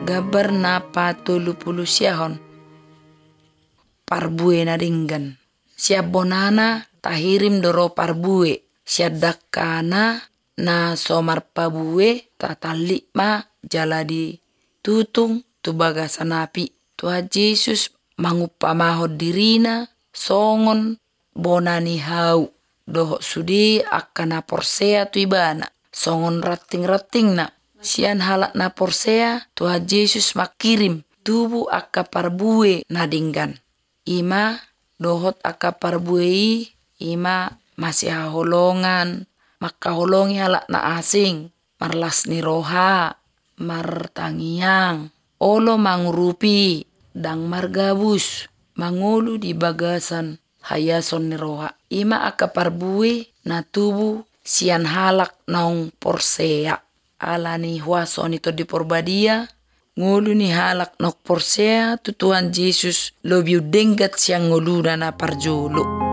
gabar na patulu siahon parbue na dinggan. Siap bonana tahirim doro parbue. Siap dakana na somar pabue tatalik ma jala di tutung tu baga sanapi. Tuhan Yesus mangupamahod dirina songon bonani hau. Doho sudi akana porsea tu ibana. Songon rating-rating na. Sian halak na porsea Tuhan Yesus makirim tubuh akka parbue na dinggan. Ima dohot akka parbue ima masih holongan. Maka holongi halak na asing. Marlas ni roha. Martangiang. Olo mangurupi. Dang margabus. Mangulu di bagasan hayason ni roha. Ima akka parbue na tubuh sian halak naung porsea. Ala ni huason ito di porbadia. Ngulu ni halak nok porsea tu Tuhan Yesus lebih denggat siang ngulu na parjolo.